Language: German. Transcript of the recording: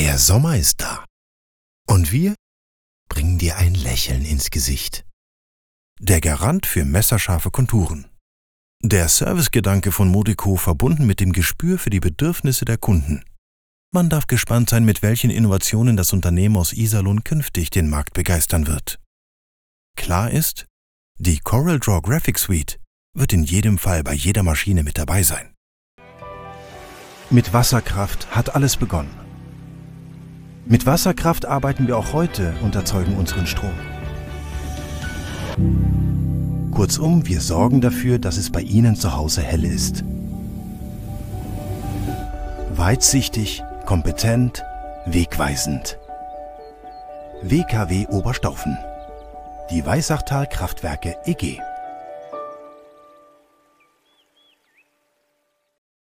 Der Sommer ist da. Und wir bringen dir ein Lächeln ins Gesicht. Der Garant für messerscharfe Konturen. Der Servicegedanke von Modico verbunden mit dem Gespür für die Bedürfnisse der Kunden. Man darf gespannt sein, mit welchen Innovationen das Unternehmen aus Iserlohn künftig den Markt begeistern wird. Klar ist, die CorelDRAW Graphic Suite wird in jedem Fall bei jeder Maschine mit dabei sein. Mit Wasserkraft hat alles begonnen. Mit Wasserkraft arbeiten wir auch heute und erzeugen unseren Strom. Kurzum, wir sorgen dafür, dass es bei Ihnen zu Hause hell ist. Weitsichtig, kompetent, wegweisend. WKW Oberstaufen. Die Weißachtal Kraftwerke EG.